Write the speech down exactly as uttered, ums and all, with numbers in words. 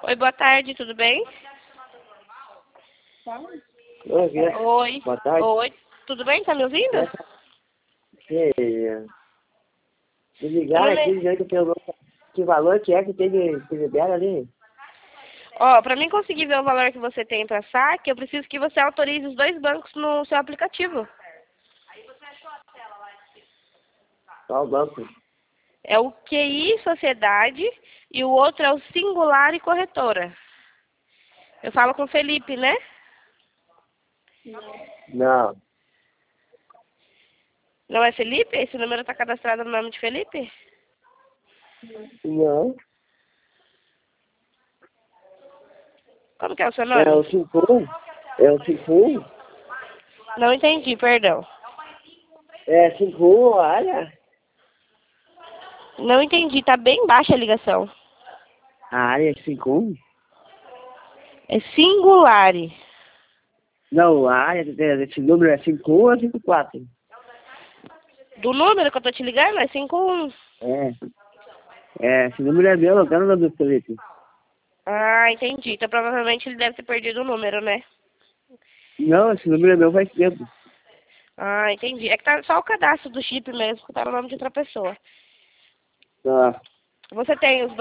Oi, boa tarde, tudo bem? Oi, Oi. boa tarde. Oi, tudo bem? Tá me ouvindo? Você me Eu ligaram não aqui le- dizendo que, eu, que valor que é que tem de, que libera ali? Ó, pra mim conseguir ver o valor que você tem pra saque, eu preciso que você autorize os dois bancos no seu aplicativo. Qual o banco? É o Q I Sociedade e o outro é o Singular e Corretora. Eu falo com o Felipe, né? Não, Não é Felipe? Esse número tá cadastrado no nome de Felipe? não. Como que é o seu É nome? o cinco um? É o cinco um? Não entendi, perdão. É cinco um, olha. Não entendi, tá bem baixa a ligação. A área é cinco um? É Singulare. Não, a área, esse número é cinco um ou cinco quatro? Do número que eu tô te ligando é cinco um. É. É, esse número é meu, não quero o nome do Felipe. Ah, entendi. Então provavelmente ele deve ter perdido o número, né? Não, esse número é meu faz tempo. Ah, entendi. É que tá só o cadastro do chip mesmo, que tá no nome de outra pessoa. Tá. Você tem os